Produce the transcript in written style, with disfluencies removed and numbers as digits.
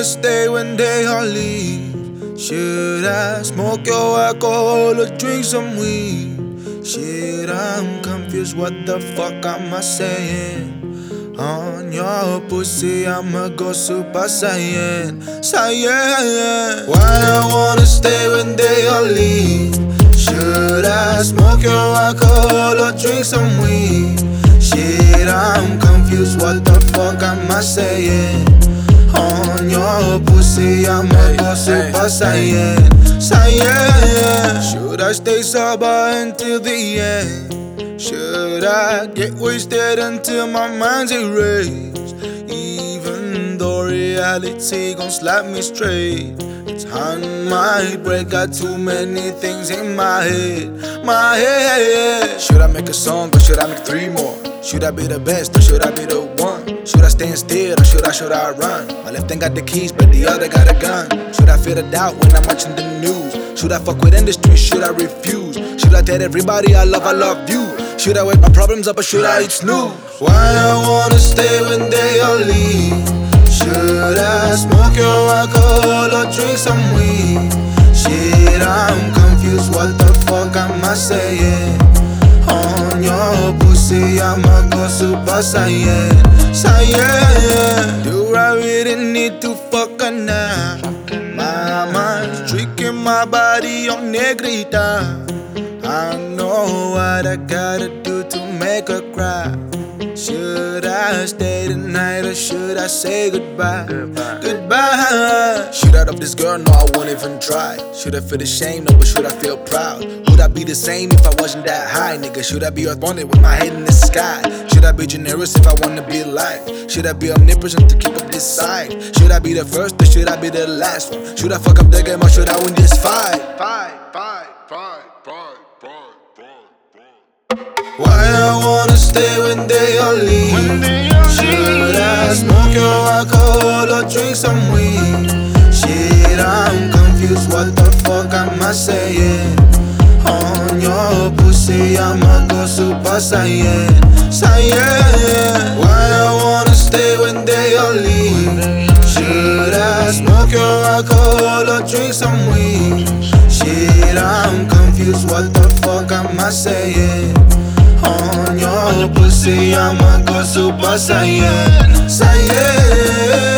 wanna stay when they all leave? Should I smoke your alcohol or drink some weed? Shit, I'm confused, what the fuck am I saying? On your pussy, I'ma go Super Saiyan, Saiyan. Why I wanna stay when they all leave? Should I smoke your alcohol or drink some weed? Shit, I'm confused, what the fuck am I saying? On your pussy, I'ma go Super Saiyan, Saiyan. Should I stay sober until the end? Should I get wasted until my mind's erased? Even though reality gon' slap me straight, its hand might break, got too many things in my head. Should I make a song or should I make 3 more? Should I be the best or should I be the one? Should I stand still or should I run? My left hand got the keys but the other got a gun. Should I feel the doubt when I'm watching the news? Should I fuck with industry? Should I refuse? Should I tell everybody I love you? Should I wake my problems up or should I eat snooze? Why I wanna stay when they all leave? Should I smoke your alcohol or drink some weed? Shit, I'm confused, what the fuck am I saying? On your pussy, I'ma go Super Saiyan, Saiyan. Do I really need to fuck her now? My mind's tricking my body on negrita. I know what I gotta do to make her cry. Should I stay tonight or should I say goodbye? Goodbye. Should I love this girl? No, I won't even try. Should I feel ashamed? No, but should I feel proud? Would I be the same if I wasn't that high, nigga? Should I be earth-bounded with my head in the sky? Should I be generous if I wanna be alive? Should I be omnipresent to keep up this side? Should I be the first or should I be the last one? Should I fuck up the game or should I win this fight? Why I wanna stay when they all leave? Should I smoke your alcohol or drink some weed? Shit, I'm confused, what the fuck am I saying? On your pussy, I'ma go Super Saiyan, Saiyan. Why I wanna stay when they all leave? Should I smoke your alcohol or drink some weed? Shit, I'm confused, what the fuck am I saying? On your pussy, I'ma go Super Saiyan, Saiyan.